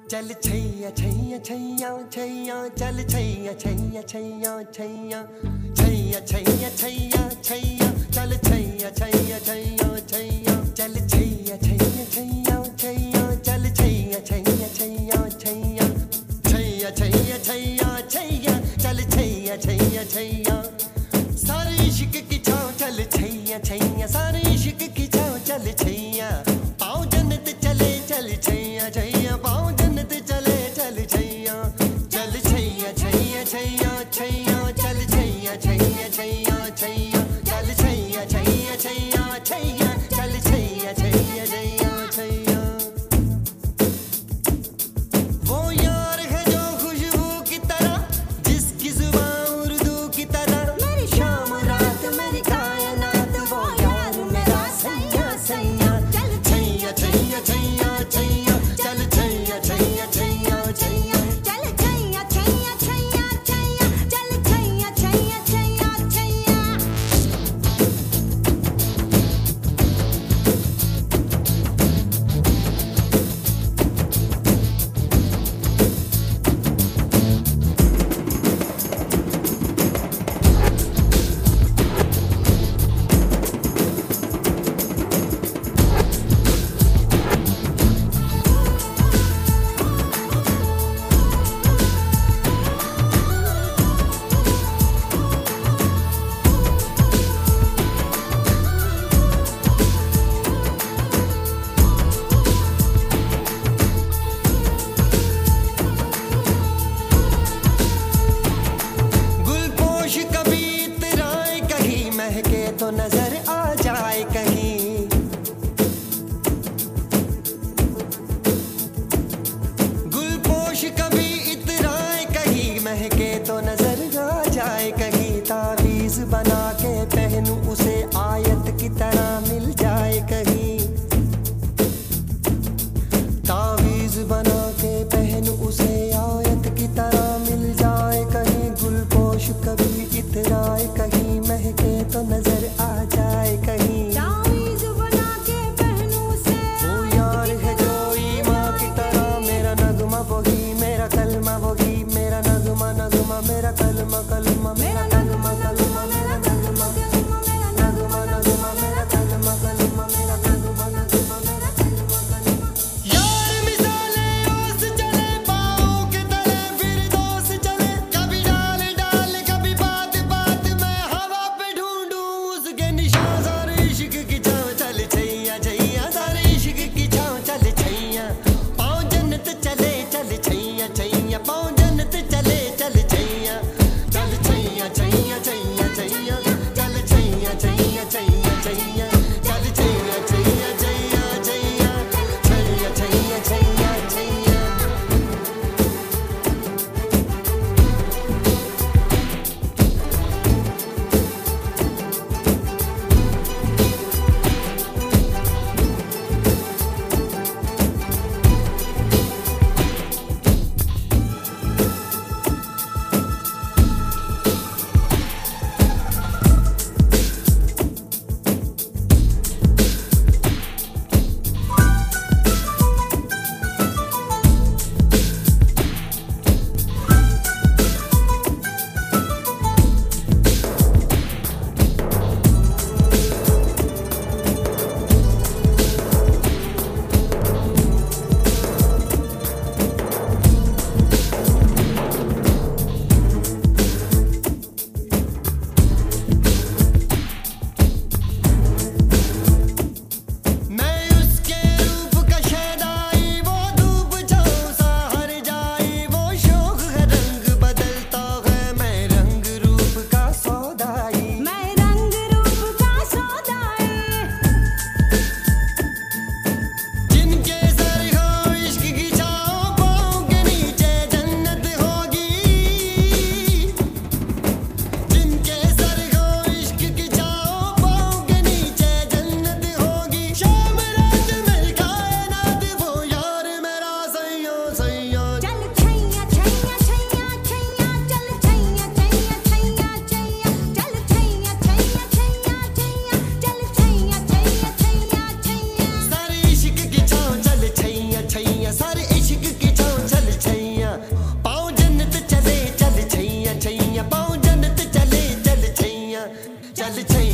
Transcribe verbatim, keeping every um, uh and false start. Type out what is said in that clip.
चल छैया छैया छैया छैया चल छैया छैया छैया छैया छैया छैया छैया छैया चल छैया छैया छैया छैया चल छैया छैया छैया छैया चल छैया छैया छैया छैया छैया छैया छैया छैया चल छैया छैया छैया सारे इश्क की छाँव चल छैया छैया सारे इश्क की छाँव चल छैया पाँव जन्नत चले चल छैया छैया पाँव जन्नत चले चल छैया चल छैया छैया छैया छैया चल छैया छैया छैया छैया चल छैया छैया छैया छैया चल छैया छैया छैया छैया वो यार है जो खुशबू की तरह जिसकी जुबान उर्दू की तरह मेरी शाम रात मेरी कायनात वो यार मेरा सैया सैया चल छैया छैया छैया छैया चल छैया छैया छैया छैया चल छैया छैया छैया छैया चल छैया छैया छैया छैया गुलपोश कभी इतराए कहीं महके तो नजर आ जाए कहीं गुलपोश कभी इतराए कहीं महके तो नजर आ जाए कहीं तावीज बना के पहनूं उसे आयत की तरह मिल जाए कहीं तावीज बना के पहनूं उसे आयत की तरह मिल जाए कहीं गुलपोश कभी इतराए कहीं महके तो नजर आ जाए कहीं तावीज़ बना के पहनूं से वो यार है जो ईमां की तरह मेरा नगमा वही मेरा कलमा वही मेरा नगमा नगमा मेरा कलमा कलमा मेरा नगमा कलमा मेरा नगमा मेरा नगमा नगमा मेरा कलमा कलमा मेरा नगमा नगमा मेरा कलमा कलमा यार मिसाले ओस चले पाँव के तले फिर दोस्त चले कभी डाल डाल कभी बात बात में हवा पे ढूंढूं उसके निशान सारे चल छैया